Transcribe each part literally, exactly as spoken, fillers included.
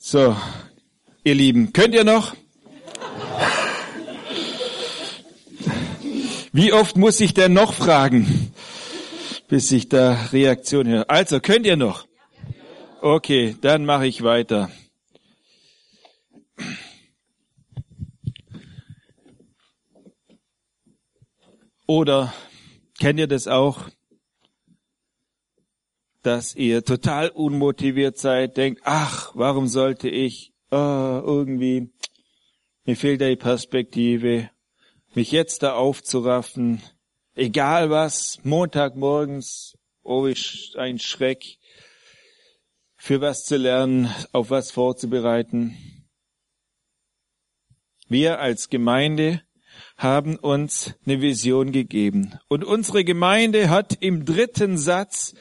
So, ihr Lieben, könnt ihr noch? Wie oft muss ich denn noch fragen, bis ich da Reaktion höre? Also, könnt ihr noch? Okay, dann mache ich weiter. Oder kennt ihr das auch, dass ihr total unmotiviert seid, denkt, ach, warum sollte ich, oh, irgendwie, mir fehlt da die Perspektive, mich jetzt da aufzuraffen, egal was, Montagmorgens, oh, ich, ein Schreck, für was zu lernen, auf was vorzubereiten. Wir als Gemeinde haben uns eine Vision gegeben. Und unsere Gemeinde hat im dritten Satz: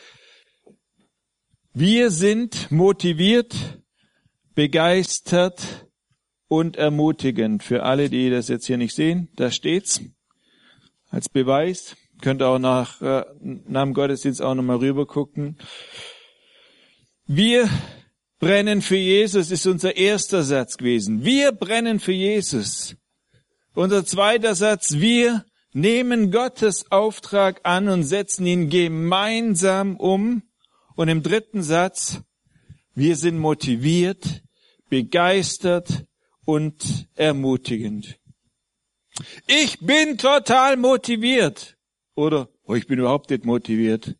Wir sind motiviert, begeistert und ermutigend. Für alle, die das jetzt hier nicht sehen, da steht's als Beweis. Könnt ihr auch nach, äh, nach dem Gottesdienst auch nochmal rüber gucken. Wir brennen für Jesus ist unser erster Satz gewesen. Wir brennen für Jesus. Unser zweiter Satz: Wir nehmen Gottes Auftrag an und setzen ihn gemeinsam um. Und im dritten Satz: Wir sind motiviert, begeistert und ermutigend. Ich bin total motiviert. Oder, oh, ich bin überhaupt nicht motiviert.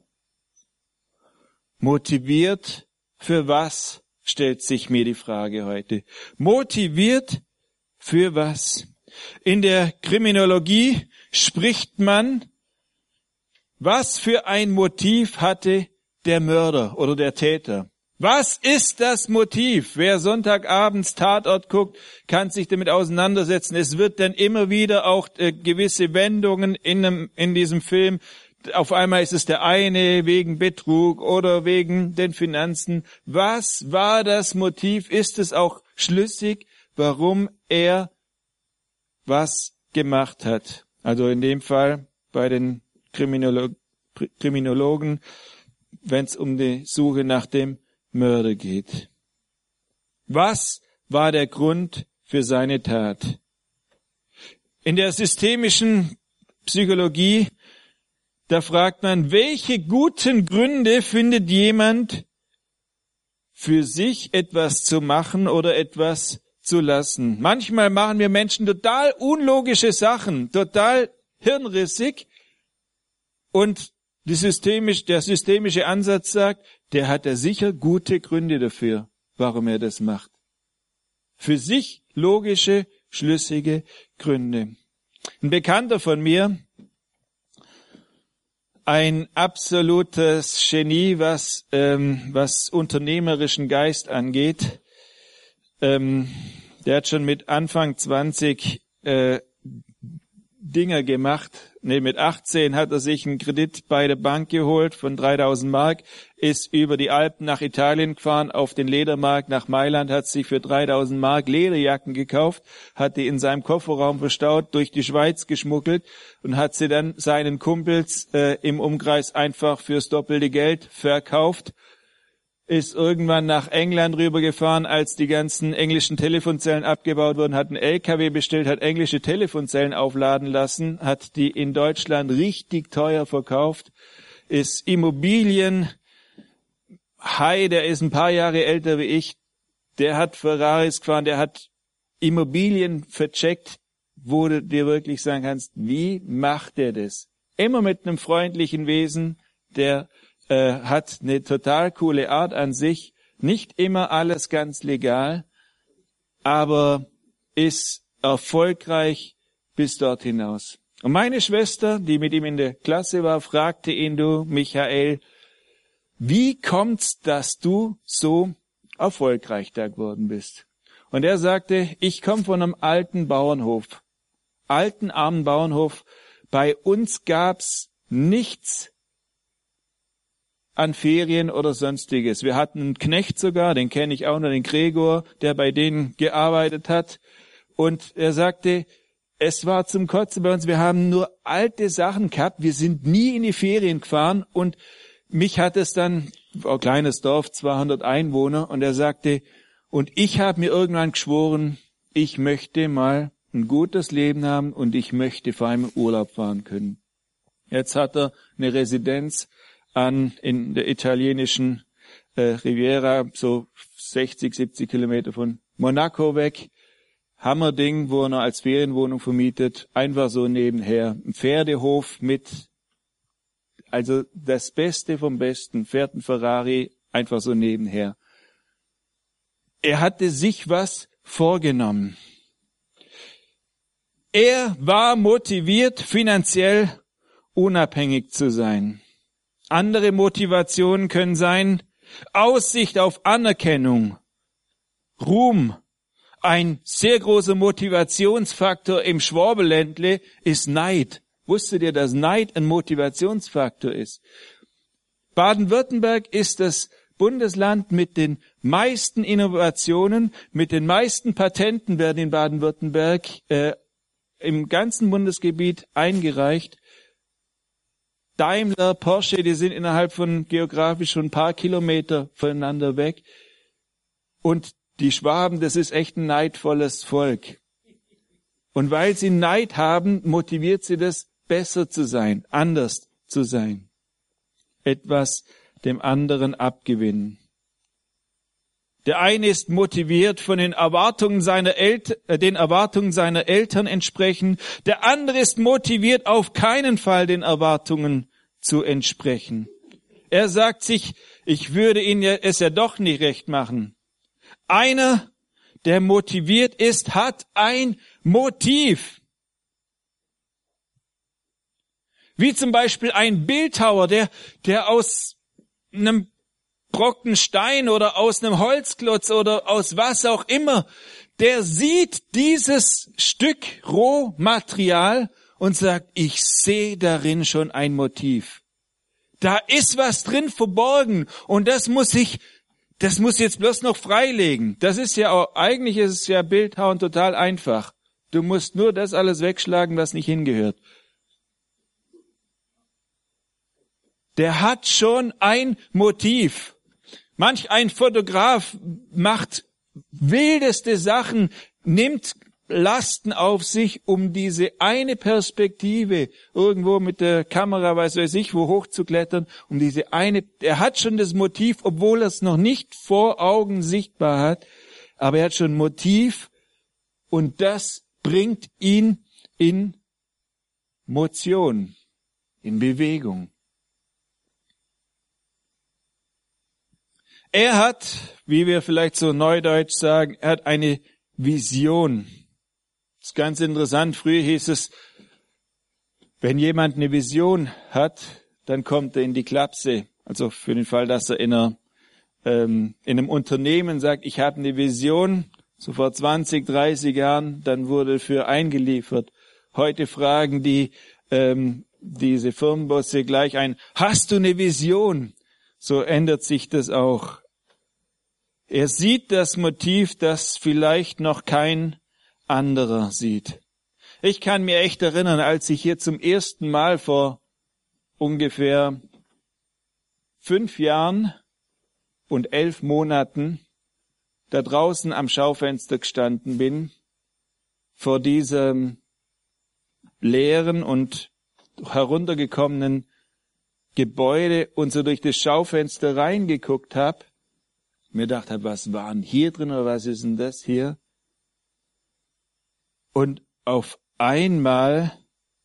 Motiviert für was, stellt sich mir die Frage heute. Motiviert für was? In der Kriminologie spricht man, was für ein Motiv hatte der Mörder oder der Täter. Was ist das Motiv? Wer Sonntagabends Tatort guckt, kann sich damit auseinandersetzen. Es wird dann immer wieder auch äh, gewisse Wendungen in, einem, in diesem Film. Auf einmal ist es der eine wegen Betrug oder wegen den Finanzen. Was war das Motiv? Ist es auch schlüssig, warum er was gemacht hat? Also in dem Fall bei den Kriminolo- Kriminologen, wenn es um die Suche nach dem Mörder geht. Was war der Grund für seine Tat? In der systemischen Psychologie, da fragt man, welche guten Gründe findet jemand für sich etwas zu machen oder etwas zu lassen? Manchmal machen wir Menschen total unlogische Sachen, total hirnrissig, und die systemisch, der systemische Ansatz sagt, der hat ja sicher gute Gründe dafür, warum er das macht. Für sich logische, schlüssige Gründe. Ein Bekannter von mir, ein absolutes Genie, was ähm, was unternehmerischen Geist angeht. Ähm, der hat schon mit Anfang zwanzig äh, Dinger gemacht. Nee, mit achtzehn hat er sich einen Kredit bei der Bank geholt von dreitausend Mark, ist über die Alpen nach Italien gefahren, auf den Ledermarkt nach Mailand, hat sich für dreitausend Mark Lederjacken gekauft, hat die in seinem Kofferraum verstaut, durch die Schweiz geschmuggelt und hat sie dann seinen Kumpels äh, im Umkreis einfach fürs doppelte Geld verkauft. Ist irgendwann nach England rübergefahren, als die ganzen englischen Telefonzellen abgebaut wurden, hat einen L K W bestellt, hat englische Telefonzellen aufladen lassen, hat die in Deutschland richtig teuer verkauft, ist Immobilien, Hai, der ist ein paar Jahre älter wie ich, der hat Ferraris gefahren, der hat Immobilien vercheckt, wo du dir wirklich sagen kannst, wie macht der das? Immer mit einem freundlichen Wesen, der äh, hat eine total coole Art an sich, nicht immer alles ganz legal, aber ist erfolgreich bis dort hinaus. Und meine Schwester, die mit ihm in der Klasse war, fragte ihn, du Michael, wie kommt's, dass du so erfolgreich da geworden bist? Und er sagte, ich komme von einem alten Bauernhof, alten armen Bauernhof. Bei uns gab's nichts an Ferien oder Sonstiges. Wir hatten einen Knecht sogar, den kenne ich auch noch, den Gregor, der bei denen gearbeitet hat. Und er sagte, es war zum Kotzen bei uns, wir haben nur alte Sachen gehabt, wir sind nie in die Ferien gefahren, und mich hat es dann, ein kleines Dorf, zweihundert Einwohner, und er sagte, Und ich habe mir irgendwann geschworen, ich möchte mal ein gutes Leben haben und ich möchte vor allem in Urlaub fahren können. Jetzt hat er eine Residenz an in der italienischen äh, Riviera, so sechzig, siebzig Kilometer von Monaco weg. Hammerding, wo er noch als Ferienwohnung vermietet, einfach so nebenher. Ein Pferdehof mit, also das Beste vom Besten, fährt ein Ferrari einfach so nebenher. Er hatte sich was vorgenommen. Er war motiviert, finanziell unabhängig zu sein. Andere Motivationen können sein, Aussicht auf Anerkennung, Ruhm. Ein sehr großer Motivationsfaktor im Schwabenländle ist Neid. Wusstet ihr, dass Neid ein Motivationsfaktor ist? Baden-Württemberg ist das Bundesland mit den meisten Innovationen, mit den meisten Patenten werden in Baden-Württemberg äh, im ganzen Bundesgebiet eingereicht. Daimler, Porsche, die sind innerhalb von geografisch schon ein paar Kilometer voneinander weg. Und die Schwaben, das ist echt ein neidvolles Volk. Und weil sie Neid haben, motiviert sie das, besser zu sein, anders zu sein. Etwas dem anderen abgewinnen. Der eine ist motiviert von den Erwartungen seiner Eltern, äh, den Erwartungen seiner Eltern entsprechen. Der andere ist motiviert, auf keinen Fall den Erwartungen zu entsprechen. Er sagt sich, ich würde ihnen ja, es ja doch nicht recht machen. Einer, der motiviert ist, hat ein Motiv. Wie zum Beispiel ein Bildhauer, der, der aus einem Brocken Stein oder aus einem Holzklotz oder aus was auch immer, der sieht dieses Stück Rohmaterial und sagt, ich sehe darin schon ein Motiv. Da ist was drin verborgen und das muss ich, das muss jetzt bloß noch freilegen. Das ist ja auch, eigentlich ist es ja Bildhauen total einfach. Du musst nur das alles wegschlagen, was nicht hingehört. Der hat schon ein Motiv. Manch ein Fotograf macht wildeste Sachen, nimmt Lasten auf sich, um diese eine Perspektive irgendwo mit der Kamera, weiß weiß ich, wo hochzuklettern, um diese eine, er hat schon das Motiv, obwohl er es noch nicht vor Augen sichtbar hat, aber er hat schon ein Motiv und das bringt ihn in Motion, in Bewegung. Er hat, wie wir vielleicht so neudeutsch sagen, er hat eine Vision. Das ist ganz interessant. Früher hieß es, wenn jemand eine Vision hat, dann kommt er in die Klapse. Also für den Fall, dass er in, einer, ähm, in einem Unternehmen sagt, ich habe eine Vision, so vor zwanzig, dreißig Jahren, dann wurde für eingeliefert. Heute fragen die ähm, diese Firmenbosse gleich ein, hast du eine Vision? So ändert sich das auch. Er sieht das Motiv, das vielleicht noch kein anderer sieht. Ich kann mir echt erinnern, als ich hier zum ersten Mal vor ungefähr fünf Jahren und elf Monaten da draußen am Schaufenster gestanden bin, vor diesem leeren und heruntergekommenen Gebäude und so durch das Schaufenster reingeguckt habe, mir gedacht habe, was war denn hier drin oder was ist denn das hier? Und auf einmal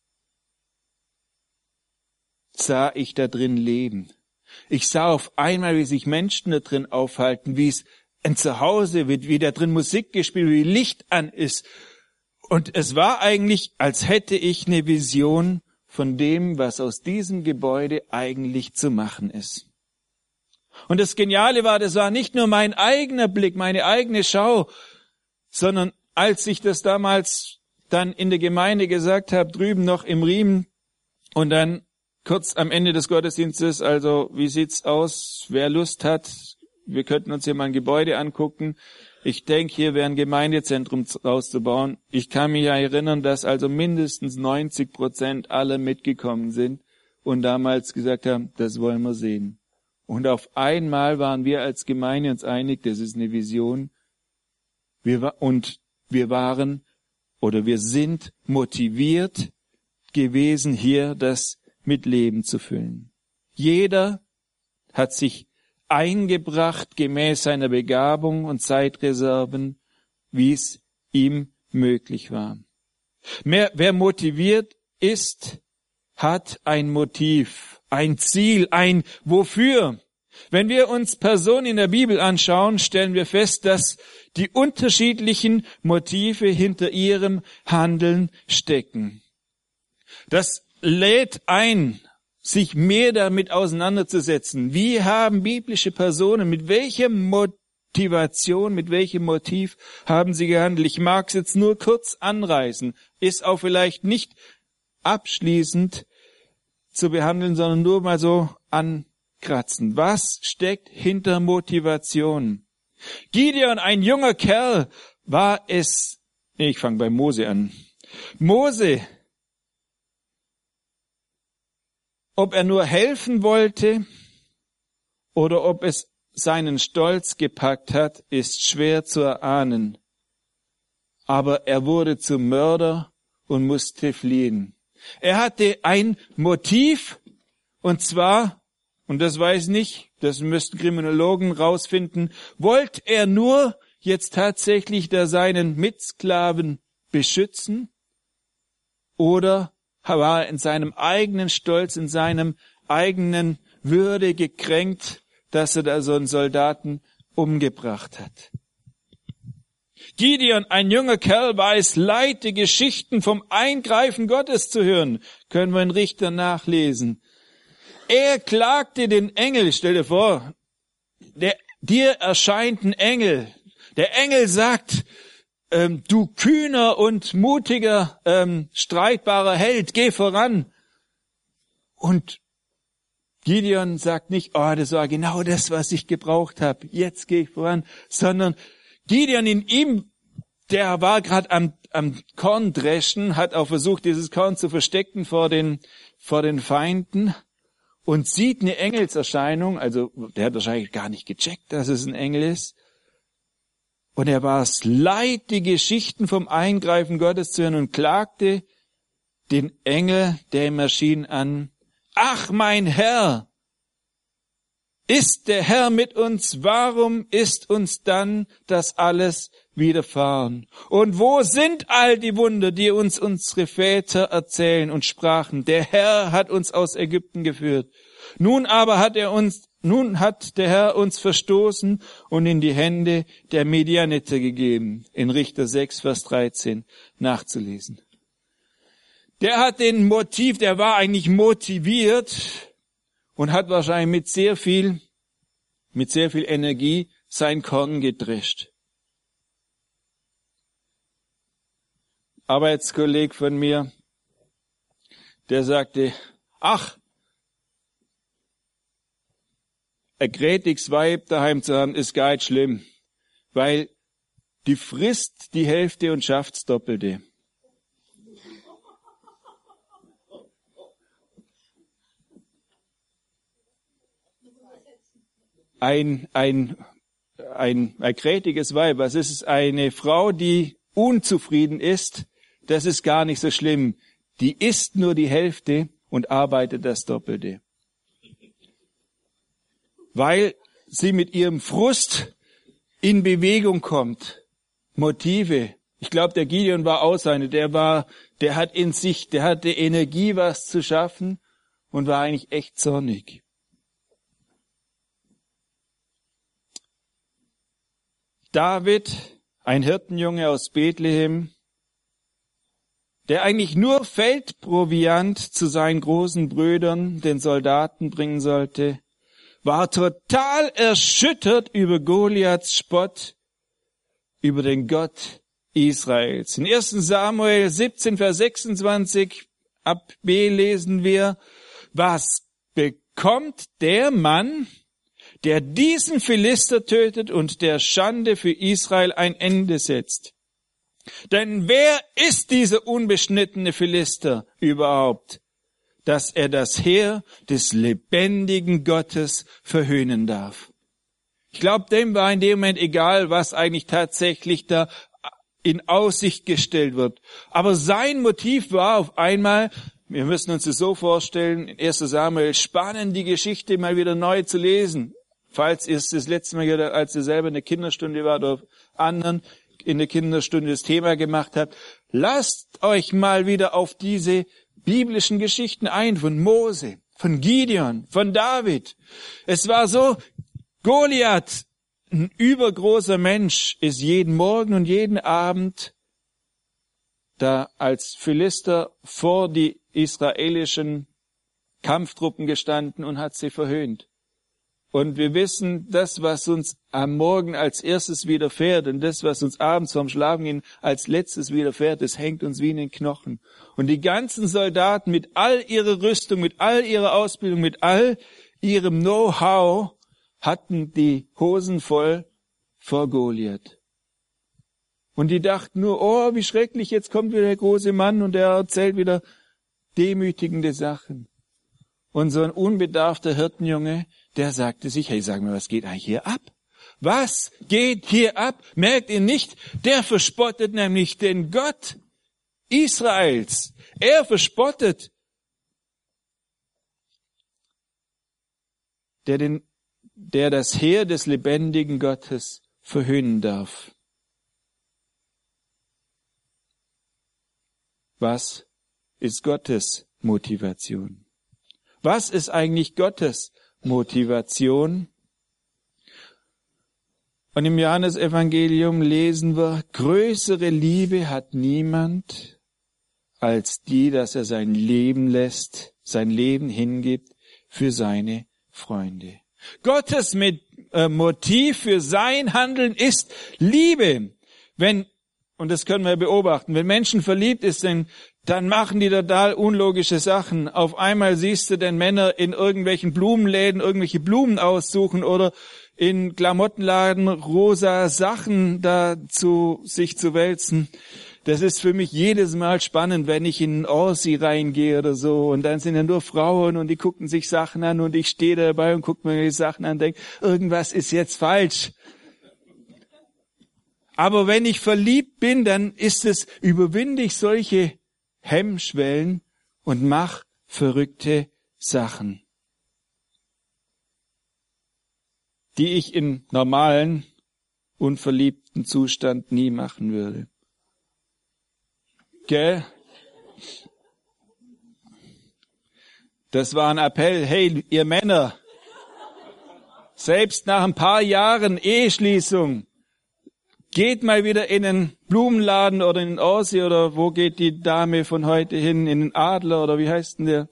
sah ich da drin leben. Ich sah auf einmal, wie sich Menschen da drin aufhalten, wie es ein Zuhause wird, wie da drin Musik gespielt, wie Licht an ist. Und es war eigentlich, als hätte ich eine Vision von dem, was aus diesem Gebäude eigentlich zu machen ist. Und das Geniale war, das war nicht nur mein eigener Blick, meine eigene Schau, sondern als ich das damals dann in der Gemeinde gesagt habe, drüben noch im Riemen und dann kurz am Ende des Gottesdienstes, also wie sieht's aus, wer Lust hat, wir könnten uns hier mal ein Gebäude angucken. Ich denke, hier wäre ein Gemeindezentrum rauszubauen. Ich kann mich ja erinnern, dass also mindestens neunzig Prozent aller mitgekommen sind und damals gesagt haben, das wollen wir sehen. Und auf einmal waren wir als Gemeinde uns einig, das ist eine Vision, Wir, und wir waren oder wir sind motiviert gewesen, hier das mit Leben zu füllen. Jeder hat sich eingebracht gemäß seiner Begabung und Zeitreserven, wie es ihm möglich war. Mehr, wer motiviert ist, hat ein Motiv, ein Ziel, ein Wofür. Wenn wir uns Personen in der Bibel anschauen, stellen wir fest, dass die unterschiedlichen Motive hinter ihrem Handeln stecken. Das lädt ein, sich mehr damit auseinanderzusetzen. Wie haben biblische Personen, mit welcher Motivation, mit welchem Motiv haben sie gehandelt? Ich mag es jetzt nur kurz anreißen, ist auch vielleicht nicht abschließend zu behandeln, sondern nur mal so ankratzen. Was steckt hinter Motivation? Gideon, ein junger Kerl, war es, nee, ich fange bei Mose an. Mose, ob er nur helfen wollte oder ob es seinen Stolz gepackt hat, ist schwer zu erahnen. Aber er wurde zum Mörder und musste fliehen. Er hatte ein Motiv, und zwar, und das weiß ich nicht, das müssten Kriminologen rausfinden, wollte er nur jetzt tatsächlich da seinen Mitsklaven beschützen oder war er in seinem eigenen Stolz, in seinem eigenen Würde gekränkt, dass er da so einen Soldaten umgebracht hat. Gideon, ein junger Kerl, war es leid, die Geschichten vom Eingreifen Gottes zu hören. Können wir in Richter nachlesen. Er klagte den Engel, stell dir vor, der, dir erscheint ein Engel. Der Engel sagt, ähm, du kühner und mutiger, ähm, streitbarer Held, geh voran. Und Gideon sagt nicht, oh, das war genau das, was ich gebraucht habe, jetzt gehe ich voran, sondern Gideon in ihm, der war gerade am, am Korn dreschen, hat auch versucht, dieses Korn zu verstecken vor den, vor den Feinden und sieht eine Engelserscheinung, also der hat wahrscheinlich gar nicht gecheckt, dass es ein Engel ist. Und er war es leid, die Geschichten vom Eingreifen Gottes zu hören und klagte den Engel, der ihm erschien, an. Ach, mein Herr, ist der Herr mit uns? Warum ist uns dann das alles widerfahren? Und wo sind all die Wunder, die uns unsere Väter erzählen und sprachen? Der Herr hat uns aus Ägypten geführt. Nun aber hat er uns, nun hat der Herr uns verstoßen und in die Hände der Medianiter gegeben. In Richter sechs, Vers dreizehn nachzulesen. Der hat den Motiv, der war eigentlich motiviert und hat wahrscheinlich mit sehr viel, mit sehr viel Energie sein Korn gedrescht. Arbeitskollege von mir, der sagte, ach, ein grätiges Weib daheim zu haben, ist gar nicht schlimm, weil die frisst die Hälfte und schafft's Doppelte. Ein, ein, ein, ein grätiges Weib, was ist es? Eine Frau, die unzufrieden ist, das ist gar nicht so schlimm. Die isst nur die Hälfte und arbeitet das Doppelte. Weil sie mit ihrem Frust in Bewegung kommt. Motive. Ich glaube, der Gideon war auch seine, der war, der hat in sich, der hatte Energie, was zu schaffen und war eigentlich echt zornig. David, ein Hirtenjunge aus Bethlehem, der eigentlich nur Feldproviant zu seinen großen Brüdern, den Soldaten, bringen sollte, war total erschüttert über Goliaths Spott, über den Gott Israels. In ersten Samuel siebzehn, Vers sechsundzwanzig ab B lesen wir, was bekommt der Mann, der diesen Philister tötet und der Schande für Israel ein Ende setzt? Denn wer ist dieser unbeschnittene Philister überhaupt, dass er das Heer des lebendigen Gottes verhöhnen darf? Ich glaube, dem war in dem Moment egal, was eigentlich tatsächlich da in Aussicht gestellt wird. Aber sein Motiv war auf einmal, wir müssen uns das so vorstellen, in erster Samuel, spannend die Geschichte mal wieder neu zu lesen. Falls ihr es das letzte Mal, als ihr selber in der Kinderstunde wart oder anderen in der Kinderstunde das Thema gemacht habt, lasst euch mal wieder auf diese biblischen Geschichten ein, von Mose, von Gideon, von David. Es war so, Goliath, ein übergroßer Mensch, ist jeden Morgen und jeden Abend da als Philister vor die israelischen Kampftruppen gestanden und hat sie verhöhnt. Und wir wissen, das, was uns am Morgen als erstes widerfährt und das, was uns abends vorm Schlafengehen als letztes widerfährt, das hängt uns wie in den Knochen. Und die ganzen Soldaten mit all ihrer Rüstung, mit all ihrer Ausbildung, mit all ihrem Know-how hatten die Hosen voll vor Goliath. Und die dachten nur, oh, wie schrecklich, jetzt kommt wieder der große Mann und der erzählt wieder demütigende Sachen. Und so ein unbedarfter Hirtenjunge, der sagte sich, hey, sag mir, was geht eigentlich hier ab? Was geht hier ab? Merkt ihr nicht? Der verspottet nämlich den Gott Israels. Er verspottet, der den, der das Heer des lebendigen Gottes verhöhnen darf. Was ist Gottes Motivation? Was ist eigentlich Gottes Motivation? Und im Johannesevangelium lesen wir, größere Liebe hat niemand als die, dass er sein Leben lässt, sein Leben hingibt für seine Freunde. Gottes Motiv für sein Handeln ist Liebe. Wenn, und das können wir beobachten, wenn Menschen verliebt sind, dann machen die total unlogische Sachen. Auf einmal siehst du den Männer in irgendwelchen Blumenläden irgendwelche Blumen aussuchen oder in Klamottenladen rosa Sachen da zu sich zu wälzen. Das ist für mich jedes Mal spannend, wenn ich in einen Orsi reingehe oder so und dann sind ja nur Frauen und die gucken sich Sachen an und ich stehe dabei und gucke mir die Sachen an und denke, irgendwas ist jetzt falsch. Aber wenn ich verliebt bin, dann ist es, überwinde ich solche Hemmschwellen und mach verrückte Sachen, die ich in normalen, unverliebten Zustand nie machen würde. Gell? Das war ein Appell. Hey, ihr Männer, selbst nach ein paar Jahren Eheschließung, geht mal wieder in einen Blumenladen oder in den Orsi oder wo geht die Dame von heute hin? In den Adler oder wie heißt denn der?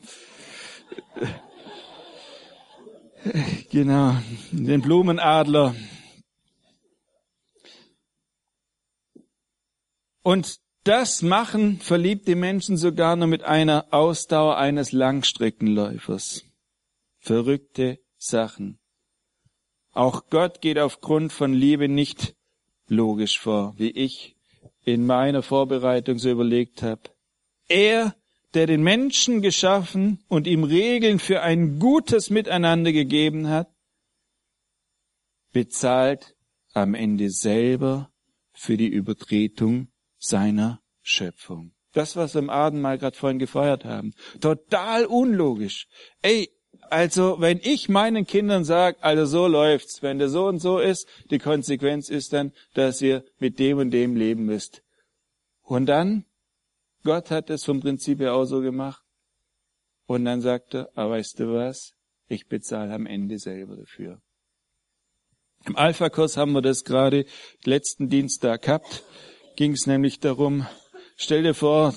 Genau, den Blumenadler. Und das machen verliebte Menschen sogar nur mit einer Ausdauer eines Langstreckenläufers. Verrückte Sachen. Auch Gott geht aufgrund von Liebe nicht logisch vor, wie ich in meiner Vorbereitung so überlegt habe. Er, der den Menschen geschaffen und ihm Regeln für ein gutes Miteinander gegeben hat, bezahlt am Ende selber für die Übertretung seiner Schöpfung. Das, was wir im Abendmahl gerade vorhin gefeiert haben. Total unlogisch. Ey, also wenn ich meinen Kindern sage, also so läuft's, wenn der so und so ist, die Konsequenz ist dann, dass ihr mit dem und dem leben müsst. Und dann, Gott hat es vom Prinzip her auch so gemacht. Und dann sagt er, aber weißt du was, ich bezahle am Ende selber dafür. Im Alpha-Kurs haben wir das gerade letzten Dienstag gehabt. Ging es nämlich darum, stell dir vor,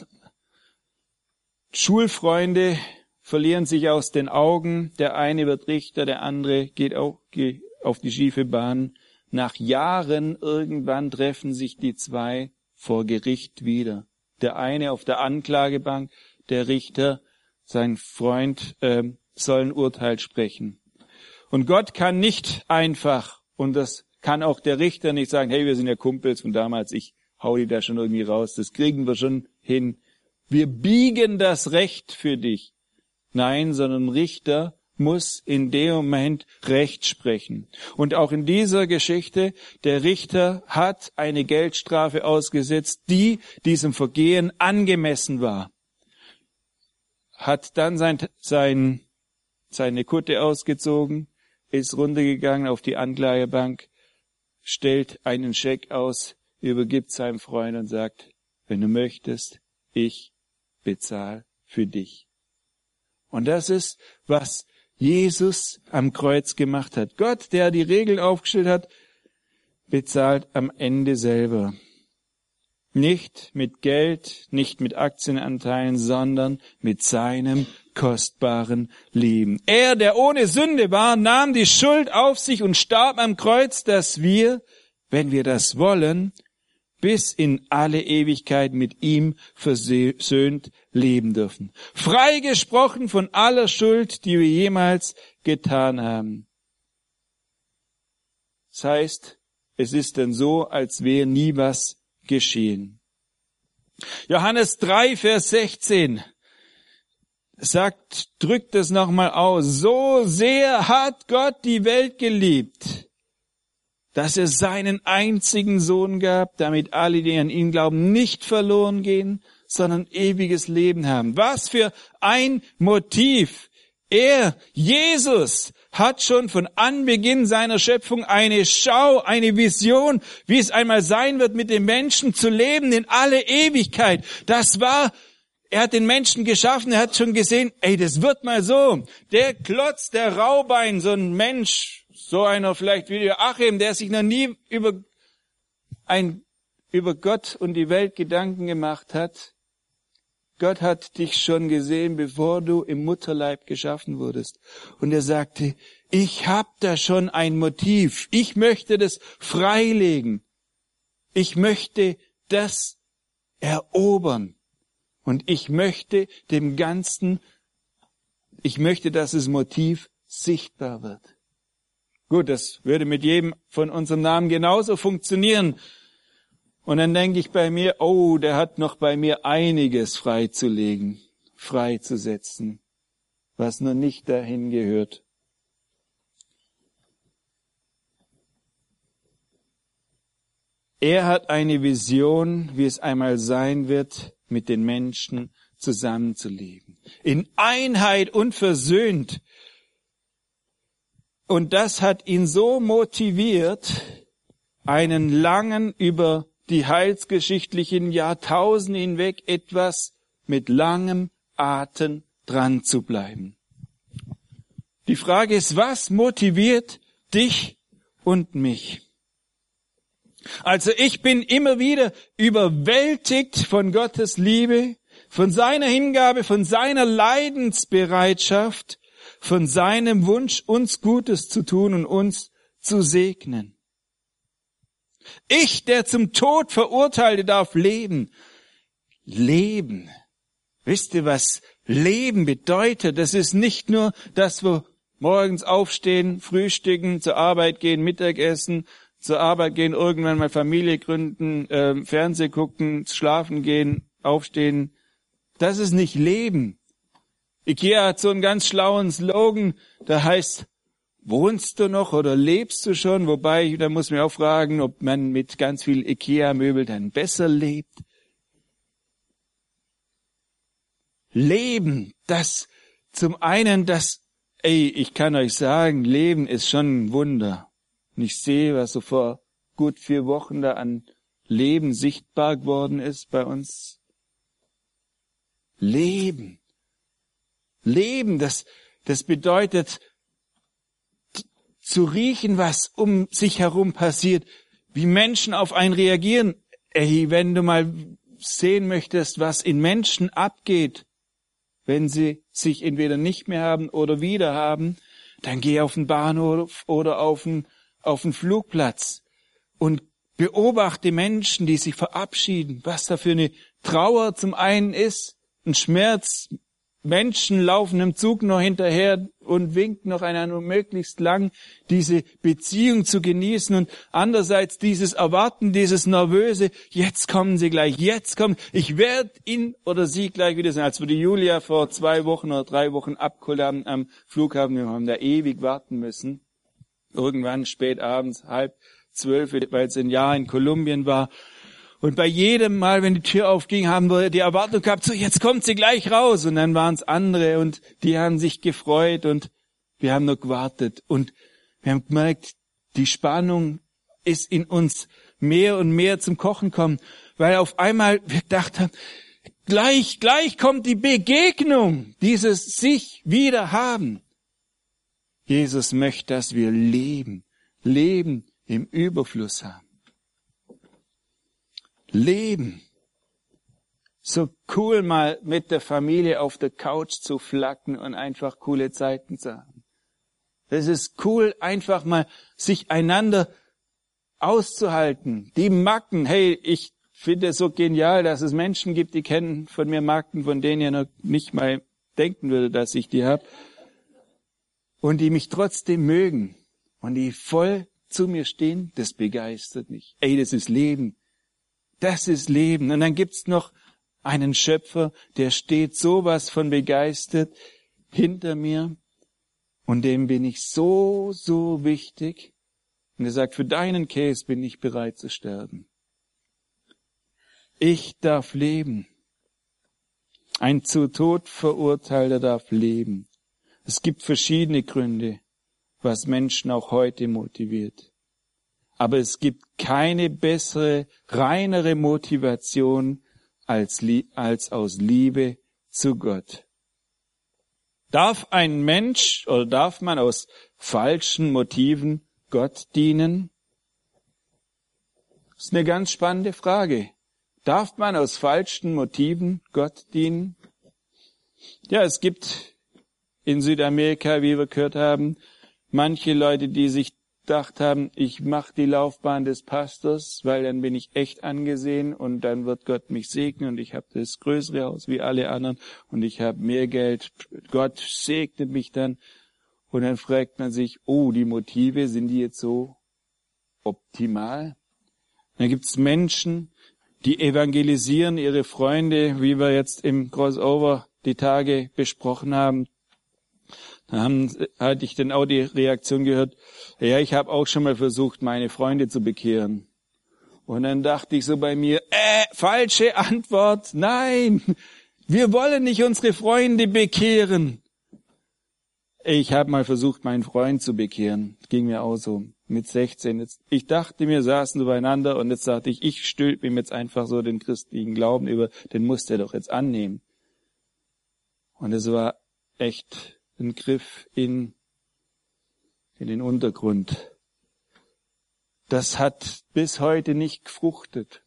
Schulfreunde verlieren sich aus den Augen, der eine wird Richter, der andere geht auch auf die schiefe Bahn. Nach Jahren irgendwann treffen sich die zwei vor Gericht wieder. Der eine auf der Anklagebank, der Richter, sein Freund, äh, soll ein Urteil sprechen. Und Gott kann nicht einfach, und das kann auch der Richter nicht sagen, hey, wir sind ja Kumpels von damals, ich hau die da schon irgendwie raus, das kriegen wir schon hin. Wir biegen das Recht für dich. Nein, sondern ein Richter muss in dem Moment Recht sprechen. Und auch in dieser Geschichte, der Richter hat eine Geldstrafe ausgesetzt, die diesem Vergehen angemessen war. Hat dann sein, sein, seine Kutte ausgezogen, ist runtergegangen auf die Anklagebank, stellt einen Scheck aus, übergibt seinem Freund und sagt, wenn du möchtest, ich bezahle für dich. Und das ist, was Jesus am Kreuz gemacht hat. Gott, der die Regeln aufgestellt hat, bezahlt am Ende selber. Nicht mit Geld, nicht mit Aktienanteilen, sondern mit seinem kostbaren Leben. Er, der ohne Sünde war, nahm die Schuld auf sich und starb am Kreuz, dass wir, wenn wir das wollen, bis in alle Ewigkeit mit ihm versöhnt leben dürfen. Freigesprochen von aller Schuld, die wir jemals getan haben. Das heißt, es ist dann so, als wäre nie was geschehen. Johannes drei, Vers sechzehn sagt, drückt es nochmal aus. So sehr hat Gott die Welt geliebt, dass er seinen einzigen Sohn gab, damit alle, die an ihn glauben, nicht verloren gehen, sondern ewiges Leben haben. Was für ein Motiv! Er, Jesus, hat schon von Anbeginn seiner Schöpfung eine Schau, eine Vision, wie es einmal sein wird, mit dem Menschen zu leben in alle Ewigkeit. Das war, er hat den Menschen geschaffen, er hat schon gesehen, ey, das wird mal so. Der Klotz, der Raubein, so ein Mensch, so einer vielleicht wie Joachim, der sich noch nie über ein, über Gott und die Welt Gedanken gemacht hat. Gott hat dich schon gesehen, bevor du im Mutterleib geschaffen wurdest. Und er sagte, ich habe da schon ein Motiv. Ich möchte das freilegen. Ich möchte das erobern. Und ich möchte dem Ganzen, ich möchte, dass das Motiv sichtbar wird. Gut, das würde mit jedem von unserem Namen genauso funktionieren. Und dann denke ich bei mir, oh, der hat noch bei mir einiges freizulegen, freizusetzen, was noch nicht dahin gehört. Er hat eine Vision, wie es einmal sein wird, mit den Menschen zusammenzuleben. In Einheit und versöhnt. Und das hat ihn so motiviert, einen langen, über die heilsgeschichtlichen Jahrtausende hinweg etwas mit langem Atem dran zu bleiben. Die Frage ist, was motiviert dich und mich? Also ich bin immer wieder überwältigt von Gottes Liebe, von seiner Hingabe, von seiner Leidensbereitschaft, von seinem Wunsch, uns Gutes zu tun und uns zu segnen. Ich, der zum Tod Verurteilte, darf leben. Leben. Wisst ihr, was Leben bedeutet? Das ist nicht nur, dass wir morgens aufstehen, frühstücken, zur Arbeit gehen, Mittagessen, zur Arbeit gehen, irgendwann mal Familie gründen, äh, Fernseh gucken, schlafen gehen, aufstehen. Das ist nicht Leben. Ikea hat so einen ganz schlauen Slogan, der heißt, wohnst du noch oder lebst du schon? Wobei, da muss man auch fragen, ob man mit ganz viel Ikea-Möbel dann besser lebt. Leben, das zum einen, das, ey, ich kann euch sagen, Leben ist schon ein Wunder. Und ich sehe, was so vor gut vier Wochen da an Leben sichtbar geworden ist bei uns. Leben. Leben, das, das bedeutet, zu riechen, was um sich herum passiert, wie Menschen auf einen reagieren. Ey, wenn du mal sehen möchtest, was in Menschen abgeht, wenn sie sich entweder nicht mehr haben oder wieder haben, dann geh auf den Bahnhof oder auf den, auf den Flugplatz und beobachte Menschen, die sich verabschieden, was da für eine Trauer zum einen ist, ein Schmerz. Menschen laufen im Zug noch hinterher und winkt noch einander, möglichst lang diese Beziehung zu genießen und andererseits dieses Erwarten, dieses Nervöse, jetzt kommen sie gleich, jetzt kommen, ich werde ihn oder sie gleich wieder sehen. Als wir die Julia vor zwei Wochen oder drei Wochen abgeholt haben am Flughafen, wir haben da ewig warten müssen, irgendwann spät abends, halb zwölf, weil es ein Jahr in Kolumbien war. Und bei jedem Mal, wenn die Tür aufging, haben wir die Erwartung gehabt, so jetzt kommt sie gleich raus. Und dann waren es andere und die haben sich gefreut und wir haben noch gewartet. Und wir haben gemerkt, die Spannung ist in uns mehr und mehr zum Kochen gekommen, weil auf einmal wir gedacht haben, gleich, gleich kommt die Begegnung, dieses sich wieder haben. Jesus möchte, dass wir leben, Leben im Überfluss haben. Leben. So cool mal mit der Familie auf der Couch zu flacken und einfach coole Zeiten zu haben. Das ist cool, einfach mal sich einander auszuhalten. Die Macken, hey, ich finde es so genial, dass es Menschen gibt, die kennen von mir Macken, von denen ihr noch nicht mal denken würde, dass ich die habe. Und die mich trotzdem mögen und die voll zu mir stehen, das begeistert mich. Ey, das ist Leben. Das ist Leben. Und dann gibt's noch einen Schöpfer, der steht sowas von begeistert hinter mir. Und dem bin ich so, so wichtig. Und er sagt, für deinen Käse bin ich bereit zu sterben. Ich darf leben. Ein zu Tod Verurteilter darf leben. Es gibt verschiedene Gründe, was Menschen auch heute motiviert. Aber es gibt keine bessere, reinere Motivation als, als aus Liebe zu Gott. Darf ein Mensch oder darf man aus falschen Motiven Gott dienen? Das ist eine ganz spannende Frage. Darf man aus falschen Motiven Gott dienen? Ja, es gibt in Südamerika, wie wir gehört haben, manche Leute, die sich gedacht haben, ich mache die Laufbahn des Pastors, weil dann bin ich echt angesehen und dann wird Gott mich segnen und ich habe das größere Haus wie alle anderen und ich habe mehr Geld. Gott segnet mich dann. Und dann fragt man sich, oh, die Motive, sind die jetzt so optimal? Dann gibt's Menschen, die evangelisieren ihre Freunde, wie wir jetzt im Crossover die Tage besprochen haben. Da haben, hatte ich dann auch die Reaktion gehört, ja, ich habe auch schon mal versucht, meine Freunde zu bekehren. Und dann dachte ich so bei mir, äh, falsche Antwort, nein, wir wollen nicht unsere Freunde bekehren. Ich habe mal versucht, meinen Freund zu bekehren. Ging mir auch so mit sechzehn. Jetzt, ich dachte, wir saßen so beieinander und jetzt sagte ich, ich stülpe ihm jetzt einfach so den christlichen Glauben über, den muss er doch jetzt annehmen. Und es war echt ein Griff in, in den Untergrund. Das hat bis heute nicht gefruchtet.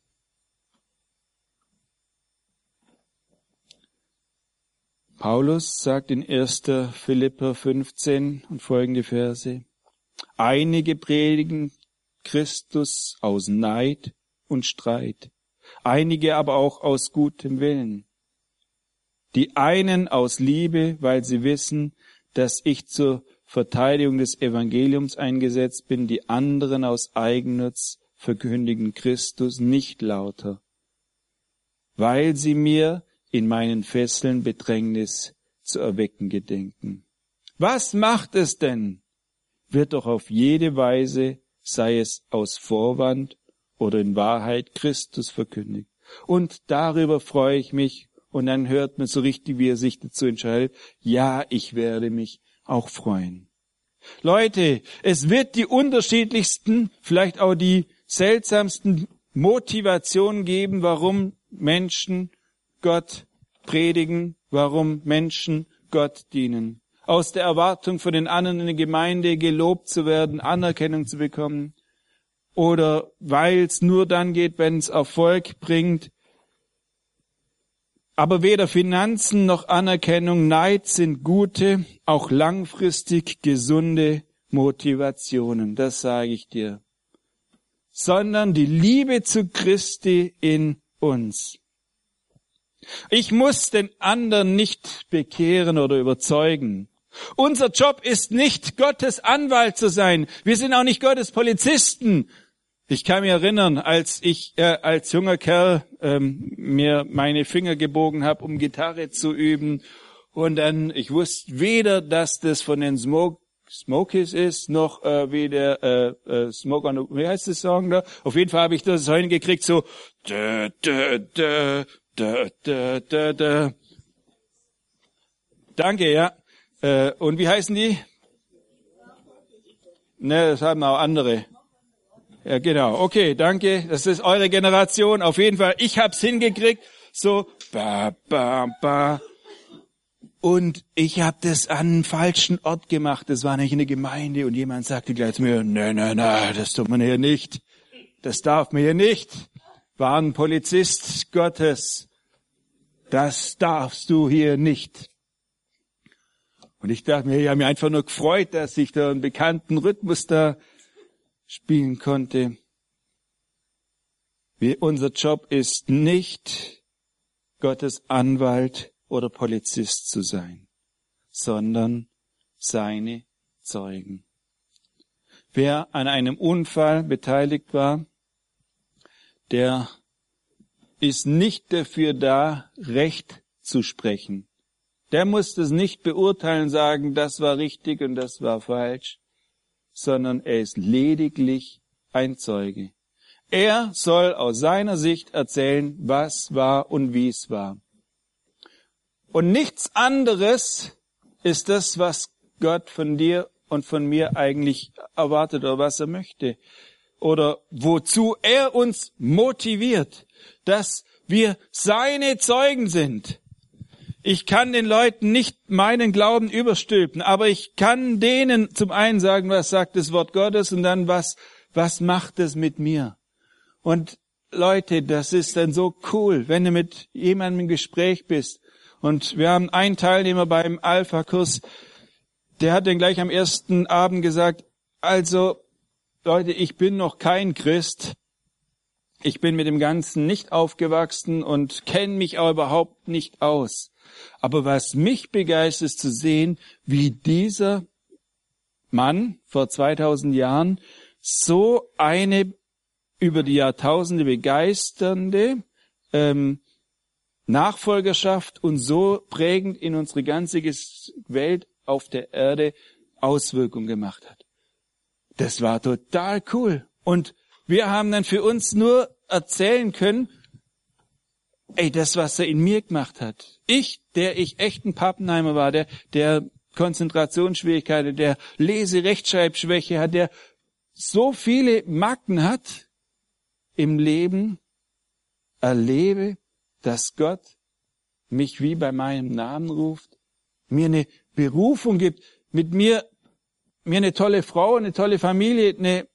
Paulus sagt in erster Philipper fünfzehn und folgende Verse, einige predigen Christus aus Neid und Streit, einige aber auch aus gutem Willen. Die einen aus Liebe, weil sie wissen, dass ich zur Verteidigung des Evangeliums eingesetzt bin, die anderen aus Eigennutz verkündigen Christus nicht lauter, weil sie mir in meinen Fesseln Bedrängnis zu erwecken gedenken. Was macht es denn? Wird doch auf jede Weise, sei es aus Vorwand oder in Wahrheit, Christus verkündigt. Und darüber freue ich mich. Und dann hört man so richtig, wie er sich dazu entscheidet, ja, ich werde mich auch freuen. Leute, es wird die unterschiedlichsten, vielleicht auch die seltsamsten Motivationen geben, warum Menschen Gott predigen, warum Menschen Gott dienen. Aus der Erwartung von den anderen in der Gemeinde gelobt zu werden, Anerkennung zu bekommen. Oder weil es nur dann geht, wenn es Erfolg bringt. Aber weder Finanzen noch Anerkennung, Neid sind gute, auch langfristig gesunde Motivationen, das sage ich dir. Sondern die Liebe zu Christi in uns. Ich muss den anderen nicht bekehren oder überzeugen. Unser Job ist nicht, Gottes Anwalt zu sein. Wir sind auch nicht Gottes Polizisten. Ich kann mich erinnern, als ich äh, als junger Kerl ähm, mir meine Finger gebogen habe, um Gitarre zu üben. Und dann, ich wusste weder, dass das von den Smoke, Smokies ist, noch äh, wie der äh, äh, Smoke on the, wie heißt das Song da? Auf jeden Fall habe ich das so hingekriegt, so da, da, da, da, da, da, da. Danke, ja. Äh, und wie heißen die? Ne, das haben auch andere. Ja, genau. Okay, danke. Das ist eure Generation. Auf jeden Fall, ich hab's hingekriegt. So, ba, ba, ba. Und ich habe das an einem falschen Ort gemacht. Das war nicht eine Gemeinde. Und jemand sagte gleich zu mir, nein, nein, nein, das tut man hier nicht. Das darf man hier nicht. War ein Polizist Gottes. Das darfst du hier nicht. Und ich dachte mir, ich habe mich einfach nur gefreut, dass ich da einen bekannten Rhythmus da spielen konnte. Wir, unser Job ist nicht, Gottes Anwalt oder Polizist zu sein, sondern seine Zeugen. Wer an einem Unfall beteiligt war, der ist nicht dafür da, Recht zu sprechen. Der muss das nicht beurteilen, sagen, das war richtig und das war falsch, sondern er ist lediglich ein Zeuge. Er soll aus seiner Sicht erzählen, was war und wie es war. Und nichts anderes ist das, was Gott von dir und von mir eigentlich erwartet oder was er möchte. Oder wozu er uns motiviert, dass wir seine Zeugen sind. Ich kann den Leuten nicht meinen Glauben überstülpen, aber ich kann denen zum einen sagen, was sagt das Wort Gottes und dann was, was macht es mit mir? Und Leute, das ist dann so cool, wenn du mit jemandem im Gespräch bist. Und wir haben einen Teilnehmer beim Alpha-Kurs, der hat dann gleich am ersten Abend gesagt, also Leute, ich bin noch kein Christ. Ich bin mit dem Ganzen nicht aufgewachsen und kenne mich auch überhaupt nicht aus. Aber was mich begeistert, ist zu sehen, wie dieser Mann vor zweitausend Jahren so eine über die Jahrtausende begeisternde ähm, Nachfolgerschaft und so prägend in unsere ganze Welt auf der Erde Auswirkungen gemacht hat. Das war total cool. Und wir haben dann für uns nur erzählen können, ey, das, was er in mir gemacht hat. Ich, der ich echt ein Pappenheimer war, der, der Konzentrationsschwierigkeiten, der Lese-Rechtschreibschwäche hat, der so viele Macken hat im Leben, erlebe, dass Gott mich wie bei meinem Namen ruft, mir eine Berufung gibt, mit mir, mir eine tolle Frau, eine tolle Familie, eine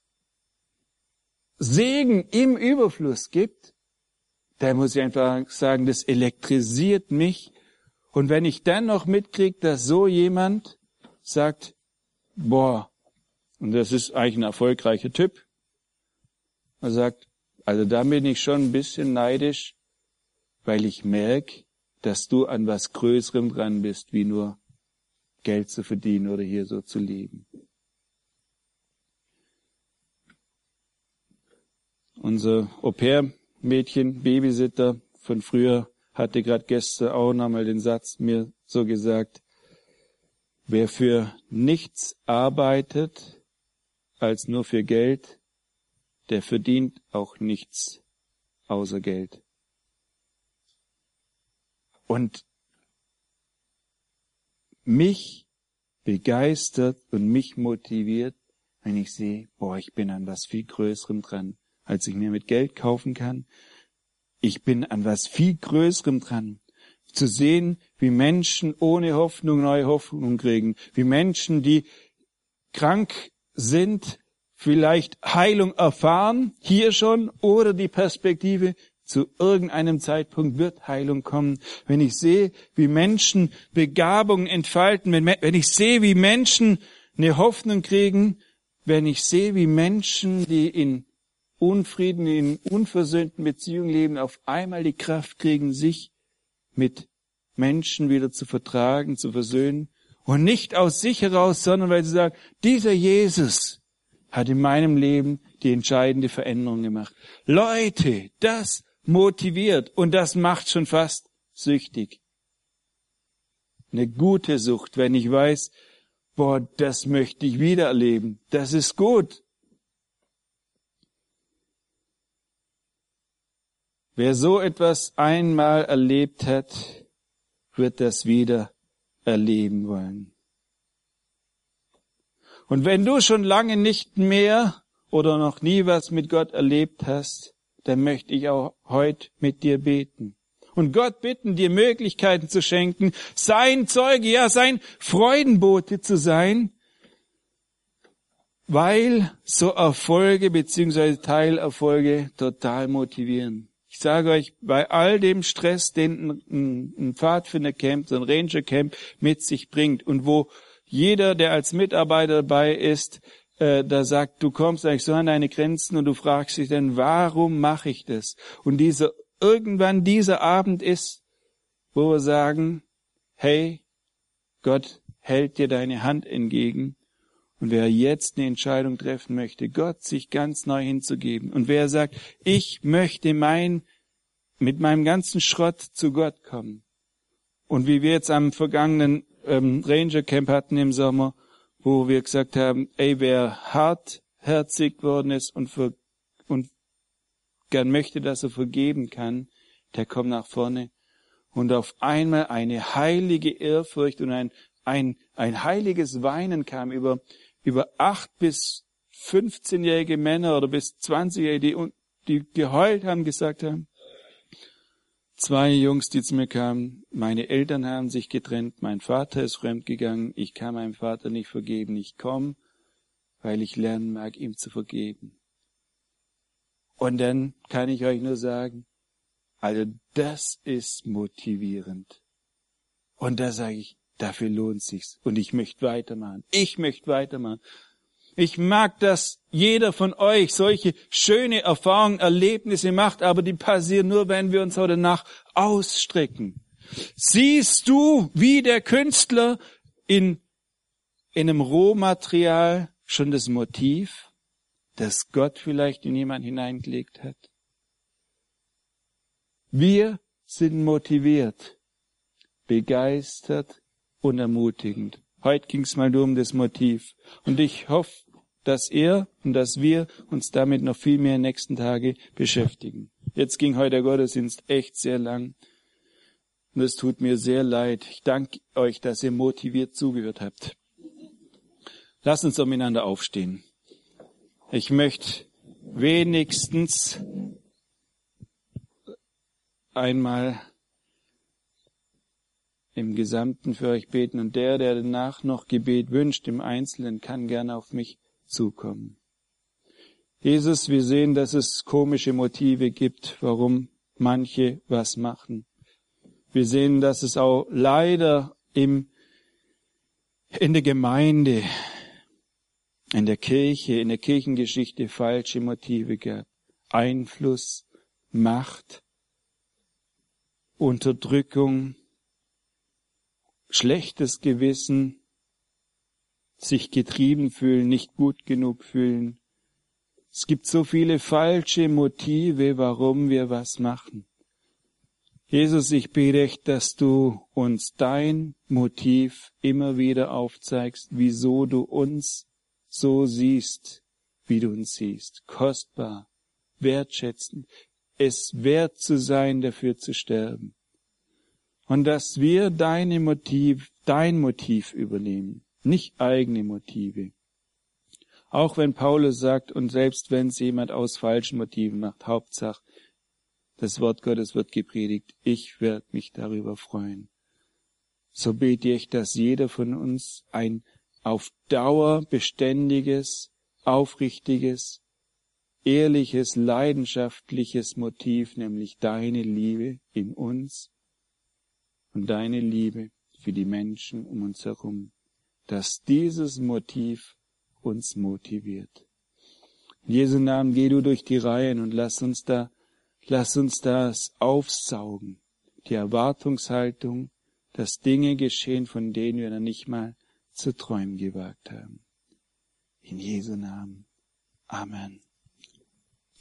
Segen im Überfluss gibt, da muss ich einfach sagen, das elektrisiert mich. Und wenn ich dann noch mitkriege, dass so jemand sagt, boah, und das ist eigentlich ein erfolgreicher Typ, er sagt, also da bin ich schon ein bisschen neidisch, weil ich merke, dass du an was Größerem dran bist, wie nur Geld zu verdienen oder hier so zu leben. Unser Au-pair-Mädchen, Babysitter von früher, hatte gerade gestern auch nochmal den Satz mir so gesagt, wer für nichts arbeitet als nur für Geld, der verdient auch nichts außer Geld. Und mich begeistert und mich motiviert, wenn ich sehe, boah, ich bin an was viel Größerem dran, als ich mir mit Geld kaufen kann. Ich bin an was viel Größerem dran. Zu sehen, wie Menschen ohne Hoffnung neue Hoffnung kriegen, wie Menschen, die krank sind, vielleicht Heilung erfahren, hier schon, oder die Perspektive, zu irgendeinem Zeitpunkt wird Heilung kommen. Wenn ich sehe, wie Menschen Begabungen entfalten, wenn, wenn ich sehe, wie Menschen eine Hoffnung kriegen, wenn ich sehe, wie Menschen, die in Unfrieden, in unversöhnten Beziehungen leben, auf einmal die Kraft kriegen, sich mit Menschen wieder zu vertragen, zu versöhnen Und nicht aus sich heraus, sondern weil sie sagen, dieser Jesus hat in meinem Leben die entscheidende Veränderung gemacht. Leute, das motiviert und das macht schon fast süchtig. Eine gute Sucht, wenn ich weiß, boah, das möchte ich wieder erleben. Das ist gut. Wer so etwas einmal erlebt hat, wird das wieder erleben wollen. Und wenn du schon lange nicht mehr oder noch nie was mit Gott erlebt hast, dann möchte ich auch heute mit dir beten. Und Gott bitten, dir Möglichkeiten zu schenken, sein Zeuge, ja, sein Freudenbote zu sein, weil so Erfolge bzw. Teilerfolge total motivieren. Ich sage euch, bei all dem Stress, den ein, ein Pfadfindercamp, so ein Rangercamp mit sich bringt und wo jeder, der als Mitarbeiter dabei ist, äh, da sagt, du kommst eigentlich so an deine Grenzen und du fragst dich dann, warum mache ich das? Und dieser irgendwann dieser Abend ist, wo wir sagen, hey, Gott hält dir deine Hand entgegen. Und wer jetzt eine Entscheidung treffen möchte, Gott sich ganz neu hinzugeben. Und wer sagt, ich möchte mein, mit meinem ganzen Schrott zu Gott kommen. Und wie wir jetzt am vergangenen ähm, Ranger Camp hatten im Sommer, wo wir gesagt haben, ey, wer hartherzig worden ist und, ver, und gern möchte, dass er vergeben kann, der kommt nach vorne. Und auf einmal eine heilige Ehrfurcht und ein, ein, ein heiliges Weinen kam über über acht bis fünfzehnjährige Männer oder bis zwanzigjährige, die, die geheult haben, gesagt haben, zwei Jungs, die zu mir kamen, meine Eltern haben sich getrennt, mein Vater ist fremdgegangen, ich kann meinem Vater nicht vergeben, ich komme, weil ich lernen mag, ihm zu vergeben. Und dann kann ich euch nur sagen, also das ist motivierend. Und da sage ich, dafür lohnt sich's. Und ich möchte weitermachen. Ich möchte weitermachen. Ich mag, dass jeder von euch solche schöne Erfahrungen, Erlebnisse macht, aber die passieren nur, wenn wir uns auch danach ausstrecken. Siehst du, wie der Künstler in, in einem Rohmaterial schon das Motiv, das Gott vielleicht in jemand hineingelegt hat? Wir sind motiviert, begeistert und ermutigend. Heute ging es mal nur um das Motiv. Und ich hoffe, dass ihr und dass wir uns damit noch viel mehr in den nächsten Tagen beschäftigen. Jetzt ging heute der Gottesdienst echt sehr lang. Und es tut mir sehr leid. Ich danke euch, dass ihr motiviert zugehört habt. Lasst uns doch miteinander aufstehen. Ich möchte wenigstens einmal im Gesamten für euch beten. Und der, der danach noch Gebet wünscht, im Einzelnen, kann gerne auf mich zukommen. Jesus, wir sehen, dass es komische Motive gibt, warum manche was machen. Wir sehen, dass es auch leider im, in der Gemeinde, in der Kirche, in der Kirchengeschichte falsche Motive gab. Einfluss, Macht, Unterdrückung, schlechtes Gewissen, sich getrieben fühlen, nicht gut genug fühlen. Es gibt so viele falsche Motive, warum wir was machen. Jesus, ich bete echt, dass du uns dein Motiv immer wieder aufzeigst, wieso du uns so siehst, wie du uns siehst. Kostbar, wertschätzend, es wert zu sein, dafür zu sterben. Und dass wir deine Motiv, dein Motiv übernehmen, nicht eigene Motive. Auch wenn Paulus sagt, und selbst wenn es jemand aus falschen Motiven macht, Hauptsache, das Wort Gottes wird gepredigt, ich werde mich darüber freuen. So bete ich, dass jeder von uns ein auf Dauer beständiges, aufrichtiges, ehrliches, leidenschaftliches Motiv, nämlich deine Liebe in uns, und deine Liebe für die Menschen um uns herum, dass dieses Motiv uns motiviert. In Jesu Namen geh du durch die Reihen und lass uns da, lass uns das aufsaugen, die Erwartungshaltung, dass Dinge geschehen, von denen wir noch nicht mal zu träumen gewagt haben. In Jesu Namen. Amen.